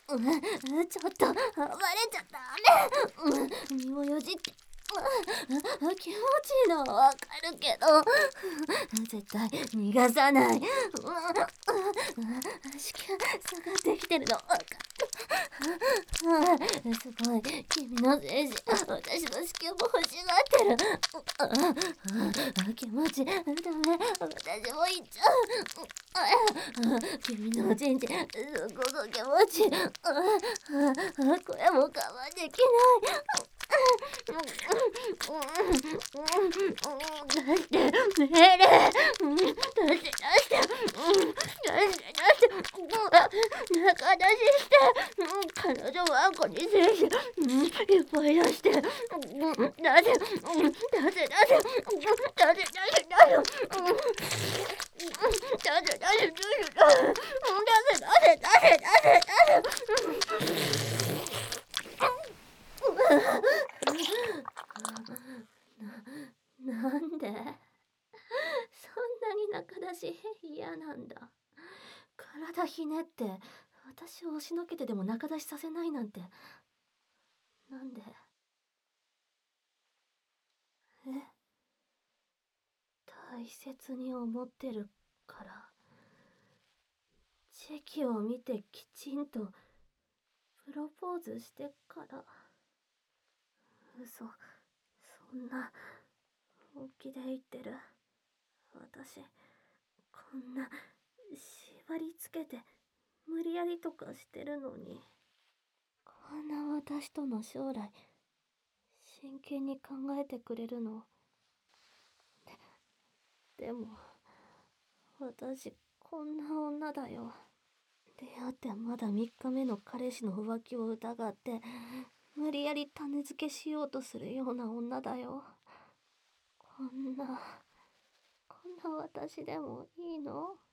ちょっと暴れちゃダメ。身をよじって。気持ちいいのはわかるけど、絶対逃がさない。子宮下がってきてるのわかる。すごい、君の精子、私の子宮も欲しがってる。気持ち、ダメ、私も行っちゃう。君のおちんちん、すごく気持ちいい。これも我慢できない。出して、命令。出して、出して。出して、出して。中出しして。彼女はこに精子、いっぱい出して。出せ、出せ、出せ。出せ、出せ、出せ。出せ、出せ、出せ。出せ、出せ、出せ。なんでそんなに中出し嫌なんだ。体ひねって私を押しのけてでも中出しさせないなんて。なんで？え？大切に思ってるから。チェキを見てきちんとプロポーズしてから。嘘、そんな本気で言ってる。私こんな縛りつけて無理やりとかしてるのに。こんな私との将来真剣に考えてくれるの？でも私こんな女だよ。出会ってまだ3日目の彼氏の浮気を疑って無理やり種付けしようとするような女だよ。こんな私でもいいの？